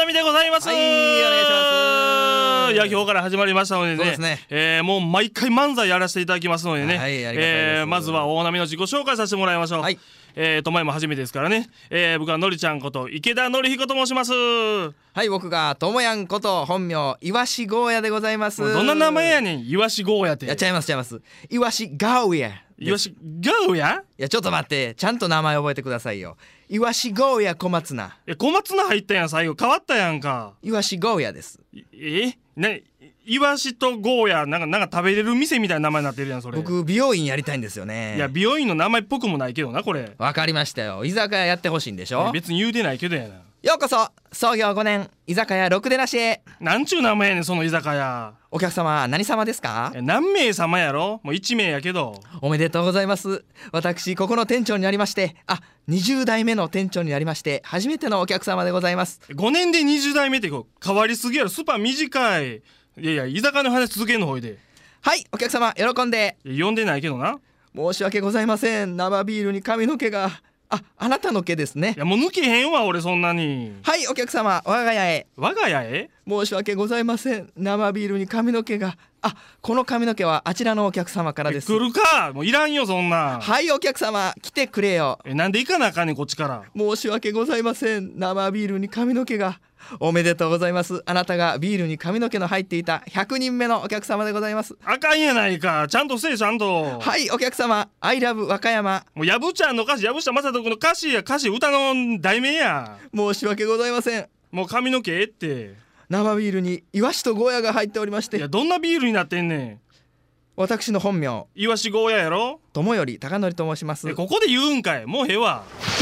みでございます。 はい、お願いします。 いや、今日から始まりましたのでね、 そうですね、 もう毎回漫才やらせていただきますのでね、 はい、ありがたいです。 まずは大波の自己紹介させてもらいましょう。 はい、 ともやも初めてですからね、僕はのりちゃんこと池田のりひこと申します。 はい、僕がともやんこと本名いわしゴーヤでございます。 どんな名前やねん、いわしゴーヤって。 やっちゃいます。いわしガーヤ。 いわしガーヤ？ いや、ちょっと待って、ちゃんと名前覚えてくださいよ。いわしゴーヤ小松菜。 小松菜入ったやん、最後変わったやんか。 いわしゴーヤです。 いわしとゴーヤなんか食べれる店みたいな名前になってるやん、それ。 僕美容院やりたいんですよね。 いや、美容院の名前っぽくもないけどな、これ。 わかりましたよ。居酒屋やってほしいんでしょ。 別に言うてないけどやな。 ようこそ創業5年居酒屋ろくでなしへ。 なんちゅう名前やねん、その居酒屋。 お客様何様ですか？ 何名様やろ？もう1名やけど。 おめでとうございます。私ここの店長になりまして、20代目の店長になりまして初めてのお客様でございます。 5年で20代目って変わりすぎやろ。スパ短い。いやいや、居酒屋の話続けんのほいで。 はい、お客様喜んで。 呼んでないけどな。 申し訳ございません。生ビールに髪の毛が。あなたの毛ですね。 いや、もう抜けへんわ俺、そんなに。 はい、お客様我が家へ。 我が家へ？ 申し訳ございません。生ビールに髪の毛が。この髪の毛はあちらのお客様からです。 来るか、もういらんよそんな。 はい、お客様来てくれよ。 なんで行かなあかんねん、こっちから。 申し訳ございません。生ビールに髪の毛が。おめでとうございます。あなたがビールに髪の毛の入っていた100人目のお客様でございます。 あかんやないか、ちゃんとせえ、ちゃんと。 はい、お客様 I love 和歌山。 もうやぶちゃんの歌詞、やぶしたまさとくの歌詞歌の題名や。 申し訳ございません。 もう髪の毛って。 生ビールにイワシとゴーヤが入っておりまして。 いや、どんなビールになってんねん。 私の本名イワシゴーヤやろ。 友頼貴則と申します。 ここで言うんかい。もうへわ。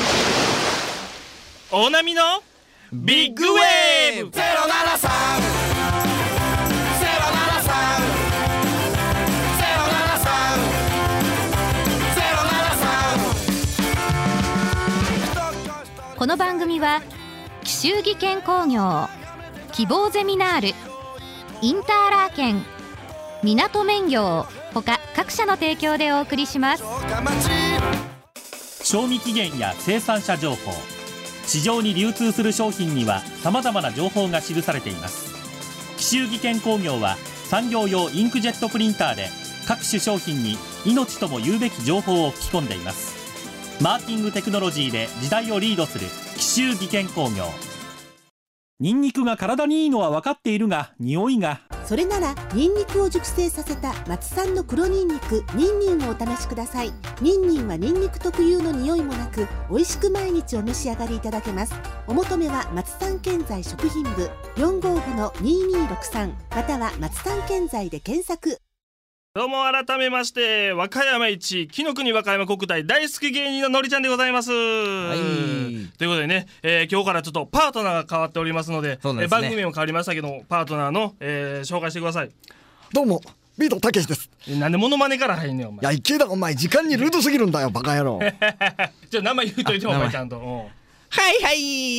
大波のビッグウェーブ。 この番組は紀州技研工業、希望ゼミナール、インターラーケン、港麺業他各社の提供でお送りします。 賞味期限や生産者情報、市場に流通する商品にはさまざまな情報が記されています。紀州技研工業は産業用インクジェットプリンターで各種商品に命とも言うべき情報を吹き込んでいます。マーキングテクノロジーで時代をリードする紀州技研工業。ニンニクが体にいいのは分かっているが、匂いが。 それならニンニクを熟成させた松産の黒ニンニクニンニンをお試しください。ニンニンはニンニク特有の匂いもなく、美味しく毎日お召し上がりいただけます。お求めは松産建材食品部 455-2263 または松産建材で検索。 どうも改めまして、和歌山一紀の国和歌山国体大好き芸人ののりちゃんでございます。 はい。 ということでね、今日からちょっとパートナーが変わっておりますので、 そうなんですね、 番組も変わりましたけど、パートナーの、紹介してください。 どうもビートたけしです。 なんでモノマネから入んねんお前。 いや池田お前時間にルートすぎるんだよバカ野郎。 じゃあ名前言うといてお前ちゃんと。 はいはい、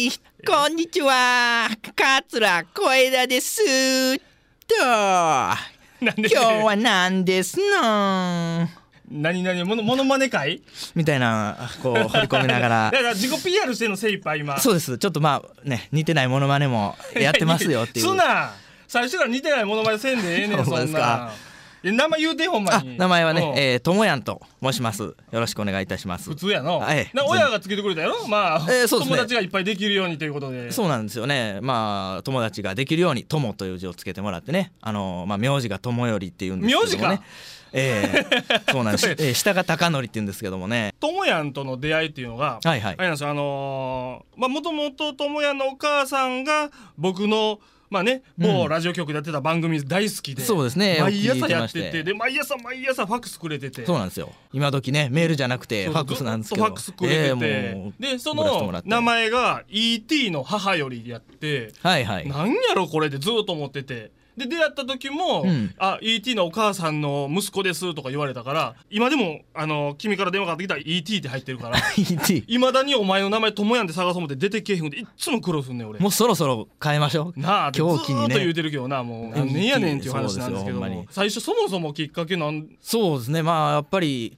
こんにちは、桂小枝ですと。今日は何ですの？ 何モノマネ会みたいなこう掘り込みながらだから自己 PR してんの精一杯今。 そうです。ちょっと似てないモノマネもやってますよっていう。 すな、最初から似てないモノマネせんでええねんそんな。名前言うてほんまに。 名前はね、ともやんと申します。よろしくお願いいたします。 普通やの。親がつけてくれたやろ。そうですね、友達がいっぱいできるようにということで。 そうなんですよね。友達ができるように友という字をつけてもらってね、名字が友頼っていうんですけどもね。 名字か。 そうなんです。下が貴則っていうんですけどもね。 ともやんとの出会いっていうのが、あれなんですよ。もともとともやんのお母さんが僕の某ラジオ局でやってた番組大好きで、 そうですね、 毎朝やってて、で毎朝ファックスくれてて。 そうなんですよ。今時ね、メールじゃなくてファックスなんですけど、 ファックスくれてて、でその名前が E.T. の母よりやって、なんやろこれでずっと思ってて。で出会った時も、E.T. のお母さんの息子ですとか言われたから、今でも君から電話かかってきたら E.T. って入ってるからいまだにお前の名前ともやんで探そう思って出てけえへんでいっつも苦労すんねん俺。 もうそろそろ変えましょうなあ。 狂気にねずっと言うてるけどな、もう何年やねんっていう話なんですけども、最初そもそもきっかけなん。 そうですね、やっぱり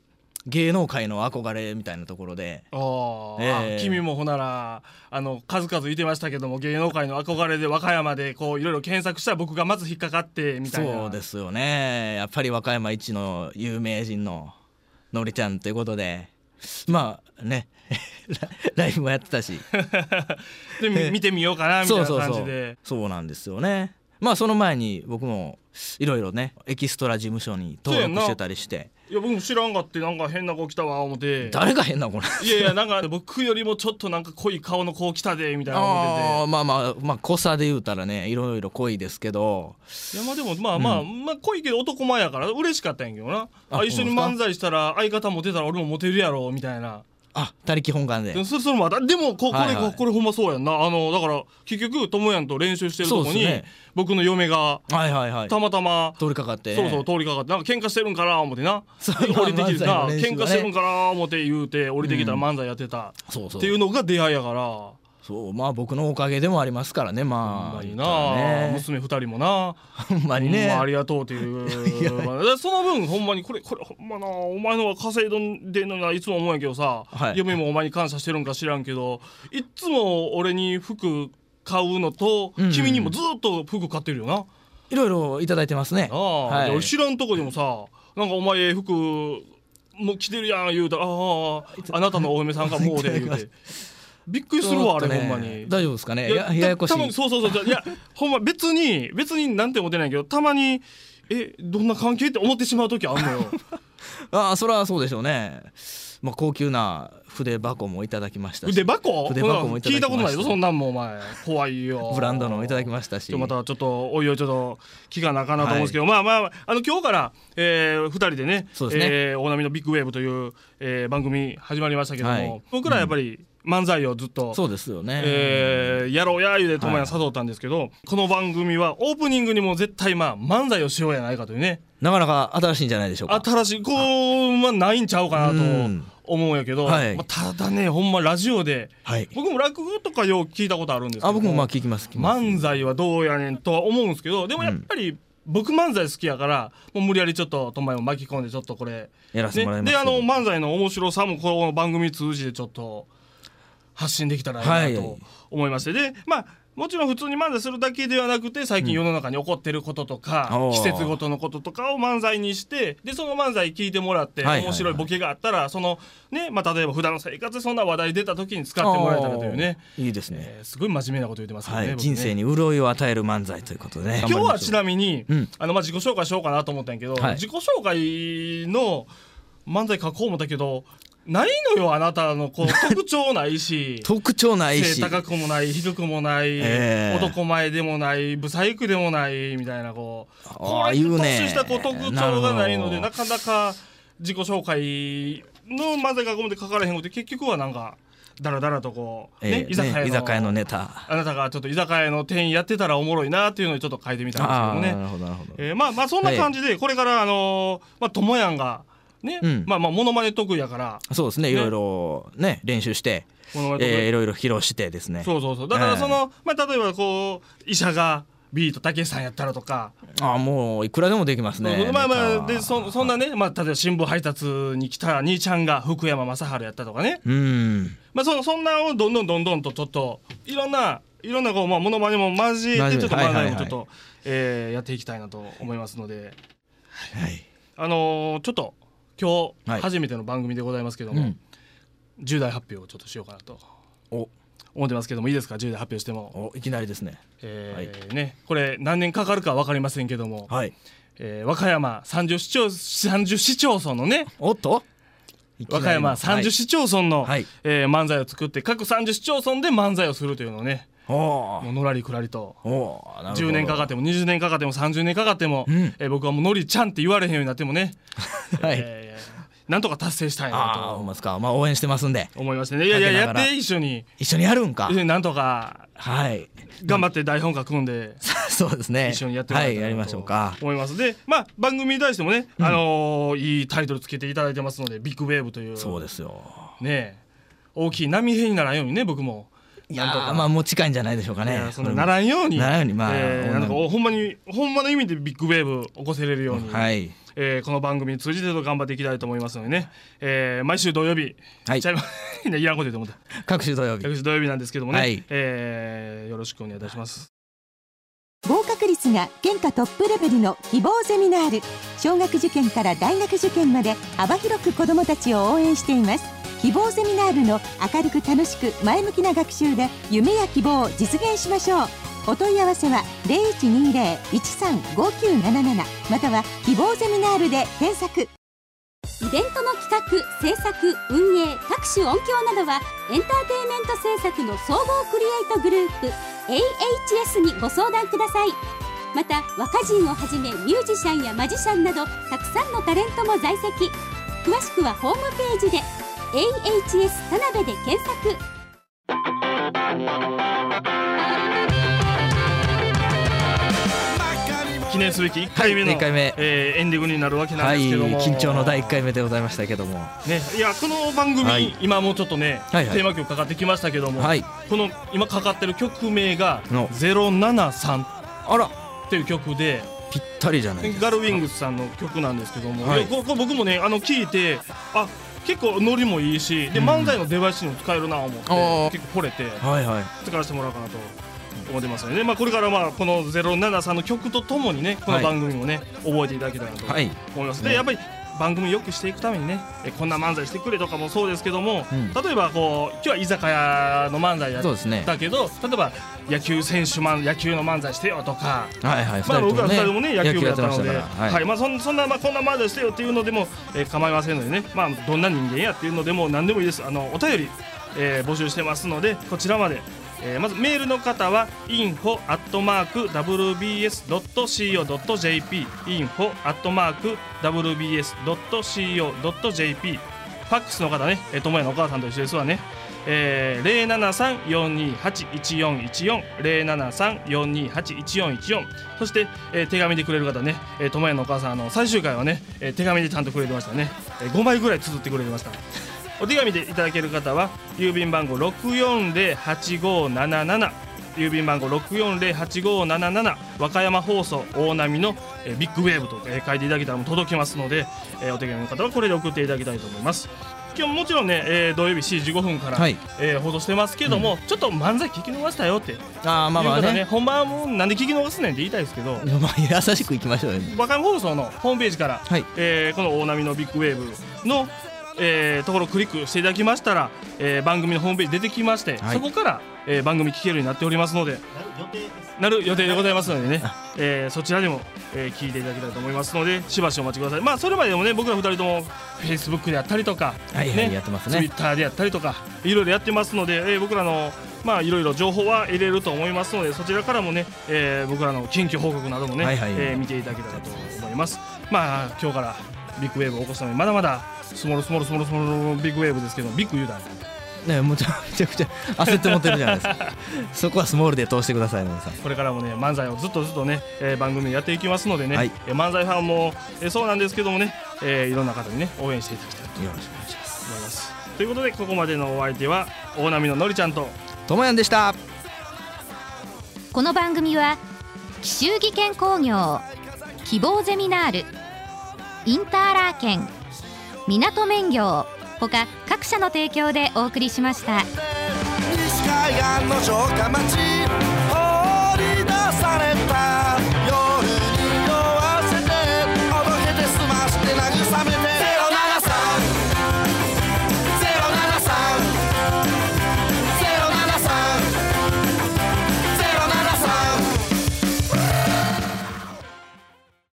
芸能界の憧れみたいなところで、 君もほなら数々いてましたけども、芸能界の憧れで和歌山でこういろいろ検索したら僕がまず引っかかってみたいな。 そうですよね。やっぱり和歌山一の有名人ののりちゃんということで、まあねライブもやってたしで見てみようかなみたいな感じで。 そうなんですよね。まあその前に僕もいろいろねエキストラ事務所に登録してたりして。 いや僕も知らんかって、なんか変な子来たわ思って。 誰が変な子なんいやいや、なんか僕よりもちょっとなんか濃い顔の子来たでみたいな思ってて。 まあ濃さで言うたらねいろいろ濃いですけど、 いやまあでもまあ濃いけど男前やから嬉しかったんやけどな。一緒に漫才したら相方モテたら俺もモテるやろみたいな。 他力本願で。 それもでもこれほんまそうやんな。だから結局ともやんと練習してるとこに、僕の嫁がたまたま通りかかって、 通りかかってなんか喧嘩してるんかな思ってな、降りてきてな、喧嘩してるんかな思って言うて降りてきたら漫才やってたっていうのが出会いやから。 そう、まあ僕のおかげでもありますからね。まあほんまにな、娘2人もな、 ほんまにね、 ありがとうっていうその分ほんまにこれほんまな、お前のは稼いでんのないつも思うんやけどさ、嫁もお前に感謝してるんか知らんけど、いつも俺に服買うのと、君にもずっと服買ってるよな。 いろいろいただいてますね。 俺知らんとこでもさ、なんかお前服も着てるやん言うたら、あなたのお嫁さんがもうで言うてびっくりするわ、あれほんまに。 大丈夫ですかね。ややこしい。 そういやほんま別になんて思ってないけど、たまにどんな関係って思ってしまう時あんのよそれはそうでしょうね。まあ高級な筆箱もいただきましたし。 筆箱もいただきました。聞いたことないよそんなんも。お前怖いよ。 ブランドのもいただきましたし。 またちょっとおいおいちょっと気がなかなと思うんですけど、まあ今日から2人でね、大波のビッグウェーブという番組始まりましたけども、僕らやっぱり漫才をずっとそうですよね、 やろうや言うでともや誘ったんですけど、この番組はオープニングにも絶対漫才をしようやないかというね、 なかなか新しいんじゃないでしょうか。 新しいないんちゃうかなと思うんやけど、ただねほんまラジオで、僕も落語とかよう聞いたことあるんですけど、 僕も聞きます。 漫才はどうやねんとは思うんですけど、でもやっぱり僕漫才好きやから、もう無理やりちょっとともやも巻き込んでちょっとこれやらせてもらいます。 で漫才の面白さもこの番組通じてちょっと発信できたらいいなと思いまして、でもちろん普通に漫才するだけではなくて、最近世の中に起こってることとか、季節ごとのこととかを漫才にして、でその漫才聞いてもらって、面白いボケがあったらそのね、例えば普段の生活でそんな話題出た時に使ってもらえたらというね。 いいですね。 すごい真面目なこと言ってますよね。 人生に潤いを与える漫才ということでね。 今日はちなみに自己紹介しようかなと思ったんやけど、自己紹介の漫才書こう思ったけどないのよ。あなたの特徴ないし特徴ないし、 背高くもない低くもない、男前でもないブサイクでもないみたいなこれ突出した特徴がないので、なかなか自己紹介の漫才書こうって書かれへんので、結局はなんかだらだらと居酒屋のネタ、 あなたがちょっと居酒屋の店員やってたらおもろいなっていうのをちょっと書いてみたんですけどね。 なるほどなるほど。 そんな感じで、これからともやんがね、モノマネ得意やから、 そうですね、いろいろね練習していろいろ披露してですね。 そうだから例えば医者がビートたけしさんやったらとか、 もういくらでもできますね。 でそんなね、例えば新聞配達に来た兄ちゃんが福山雅治やったとかね、そんなをどんどんとちょっといろんなモノマネも交えてちょっと漫才もちょっとやっていきたいなと思いますので、ちょっと今日初めての番組でございますけども、重大発表をちょっとしようかなと思ってますけども、いいですか、重大発表しても。 いきなりですね。 これ何年かかるか分かりませんけども、和歌山30市町村のね、 和歌山30市町村の漫才を作って、各30市町村で漫才をするというのをね、もうのらりくらりと10年かかっても20年かかっても30年かかっても、僕はもうのりちゃんって言われへんようになってもね、なんとか達成したいなと思いますか。応援してますんで思いましてね。いややって一緒にやるんか。 なんとか頑張って台本書くんでそうですね、 一緒にやってもらいたいなと思います。で番組に対してもね、いいタイトルつけていただいてますので、ビッグウェーブという、 そうですよね、大きい波平にならんようにね、僕ももう近いんじゃないでしょうかね。 そのならんように、 なんかほんまの意味でビッグウェーブ起こせれるように、 この番組に通じてと頑張っていきたいと思いますのでね、毎週土曜日、はい、いらんこと言って思った各週土曜日なんですけどもね、はい、よろしくお願いいたします。 合格率が県下トップレベルの希望ゼミナール。小学受験から大学受験まで幅広く子どもたちを応援しています。希望ゼミナールの明るく楽しく前向きな学習で夢や希望を実現しましょう。お問い合わせは 0120-135977 または希望ゼミナールで検索。 イベントの企画、制作、運営、各種音響などはエンターテインメント制作の総合クリエイトグループ AHS にご相談ください。また若人をはじめミュージシャンやマジシャンなどたくさんのタレントも在籍。詳しくはホームページで AHS 田辺で検索。 記念すべき1回目の、エンディングになるわけなんですけども、 緊張の第1回目でございましたけども、 ね、いやこの番組、今もうちょっとね、テーマ曲かかってきましたけども、この今かかってる曲名が073っていう曲でぴったりじゃないですか。 ガルウィングスさんの曲なんですけども、これ僕もね聞いて結構ノリもいいしで、漫才の出囃子にも使えるなと思って結構惚れて使わせてもらおうかなと思ってますよね。これからこの073の曲とともにねこの番組もね、覚えていただけたらと思います。でやっぱり番組良くしていくためにねこんな漫才してくれとかもそうですけども、例えば今日は居酒屋の漫才やったけど、例えば野球の漫才してよとか、僕ら2人ともね野球部やったので、そんなこんな漫才してよっていうのでも構いませんのでね、どんな人間やっていうのでも何でもいいです。お便り募集してますのでこちらまで。まずメールの方は info@wbs.co.jp info@wbs.co.jp ファックスの方ね、ともやのお母さんと一緒ですわね、073-428-1414 073-428-1414 そして、手紙でくれる方ね、ともやのお母さん最終回はね、手紙でちゃんとくれてましたね、5枚ぐらい綴ってくれてました。お手紙でいただける方は郵便番号 640-8577 郵便番号 640-8577 和歌山放送大波のビッグウェーブと書いていただけたら届きますので、お手紙の方はこれで送っていただきたいと思います。今日もちろんね、土曜日7時15分から、放送してますけども、ちょっと漫才聞き逃したよっていう方ね、本番はもうなんで聞き逃すねんって言いたいですけど、 優しくいきましょうよね。 和歌山放送のホームページから、この大波のビッグウェーブのところをクリックしていただきましたら、番組のホームページ出てきまして、そこから、番組聞けるようになっておりますのでなる予定でございますのでね、そちらでも、聞いていただきたいと思いますのでしばしお待ちください。それまででもね僕ら2人とも Facebook であったりとか、 やってますね、 Twitter であったりとかいろいろやってますので、僕らのいろいろ情報は入れると思いますのでそちらからもね、僕らの近況報告などもね、見ていただけたらと思います。今日からビッグウェーブを起こすためにまだまだスモールビッグウェーブですけどビッグ言うだね、めちゃくちゃ焦って持ってるじゃないですかそこはスモールで通してください。皆さんこれからもね漫才をずっとね、番組でやっていきますのでね、漫才ファンも、そうなんですけどもね、いろんな方にね応援していただきたいとよろしくお願いします。 ということでここまでのお相手は大波ののりちゃんとともやんでした。 この番組は紀州技研工業希望ゼミナールインターラーケン港麺業他各社の提供でお送りしました。 西海岸の城下町